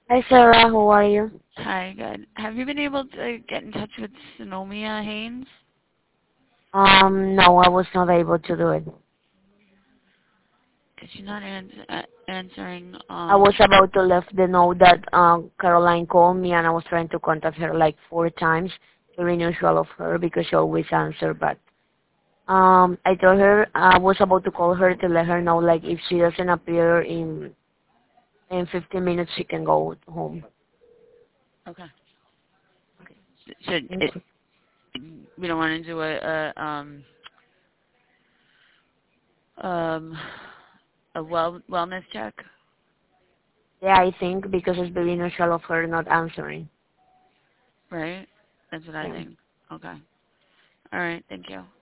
Hi Sarah, how are you? Hi, good. Have you been able to get in touch with Sonomia Haynes? No, I was not able to do it. Because she's not answering. I was about to leave the note that Caroline called me and I was trying to contact her like 4 times. Very unusual of her because she always answers, but I told her I was about to call her to let her know like if she doesn't appear in 15 minutes she can go home. Okay. Should Thank it? you. We don't want to do um a wellness check, Yeah, I think because it's very unusual of her not answering. right? That's what I Yeah. think. Okay. All right. Thank you.